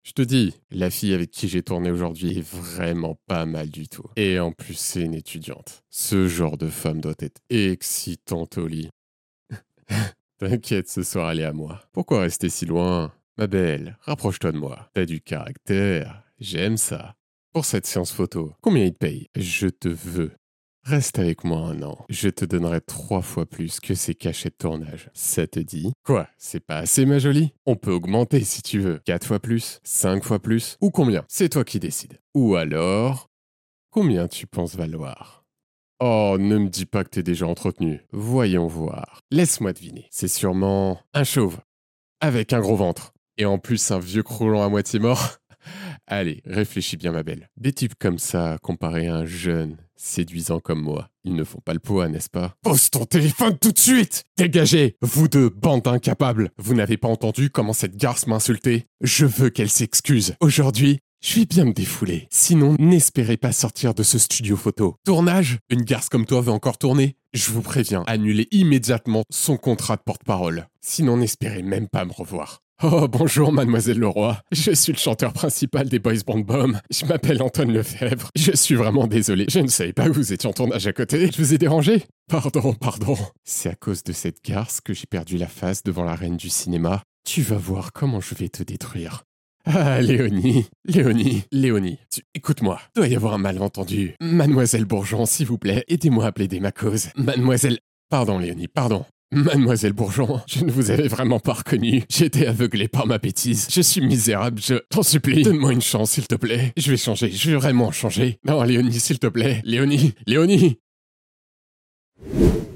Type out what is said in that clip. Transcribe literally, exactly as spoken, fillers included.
Je te dis, la fille avec qui j'ai tourné aujourd'hui est vraiment pas mal du tout. Et en plus, c'est une étudiante. Ce genre de femme doit être excitante au lit. T'inquiète, ce soir elle est à moi. Pourquoi rester si loin? Ma belle, rapproche-toi de moi. T'as du caractère, j'aime ça. Pour cette séance photo, combien il te paye? Je te veux. Reste avec moi un an. Je te donnerai trois fois plus que ces cachets de tournage. Ça te dit? Quoi? C'est pas assez, ma jolie? On peut augmenter si tu veux. Quatre fois plus? Cinq fois plus? Ou combien? C'est toi qui décides. Ou alors, combien tu penses valoir? Oh, ne me dis pas que t'es déjà entretenu. Voyons voir. Laisse-moi deviner. C'est sûrement un chauve. Avec un gros ventre. Et en plus un vieux croulant à moitié mort. Allez, réfléchis bien, ma belle. Des types comme ça, comparés à un jeune, séduisant comme moi, ils ne font pas le poids, n'est-ce pas? Pose ton téléphone tout de suite! Dégagez! Vous deux, bande d'incapables! Vous n'avez pas entendu comment cette garce m'a insulté? Je veux qu'elle s'excuse. Aujourd'hui, je vais bien me défouler. Sinon, n'espérez pas sortir de ce studio photo. Tournage? Une garce comme toi veut encore tourner? Je vous préviens, annulez immédiatement son contrat de porte-parole. Sinon, n'espérez même pas me revoir. Oh, bonjour, mademoiselle Leroy. Je suis le chanteur principal des Boys Band Bomb. Je m'appelle Antoine Lefebvre. Je suis vraiment désolé. Je ne savais pas que vous étiez en tournage à côté. Je vous ai dérangé? Pardon, pardon. C'est à cause de cette garce que j'ai perdu la face devant la reine du cinéma. Tu vas voir comment je vais te détruire. Ah, Léonie, Léonie, Léonie, tu... écoute-moi, doit y avoir un malentendu. Mademoiselle Bourgeon, s'il vous plaît, aidez-moi à plaider ma cause. Mademoiselle... Pardon, Léonie, pardon. Mademoiselle Bourgeon, je ne vous avais vraiment pas reconnue. J'étais aveuglé par ma bêtise. Je suis misérable, je t'en supplie. Donne-moi une chance, s'il te plaît. Je vais changer, je vais vraiment changer. Non, Léonie, s'il te plaît. Léonie, Léonie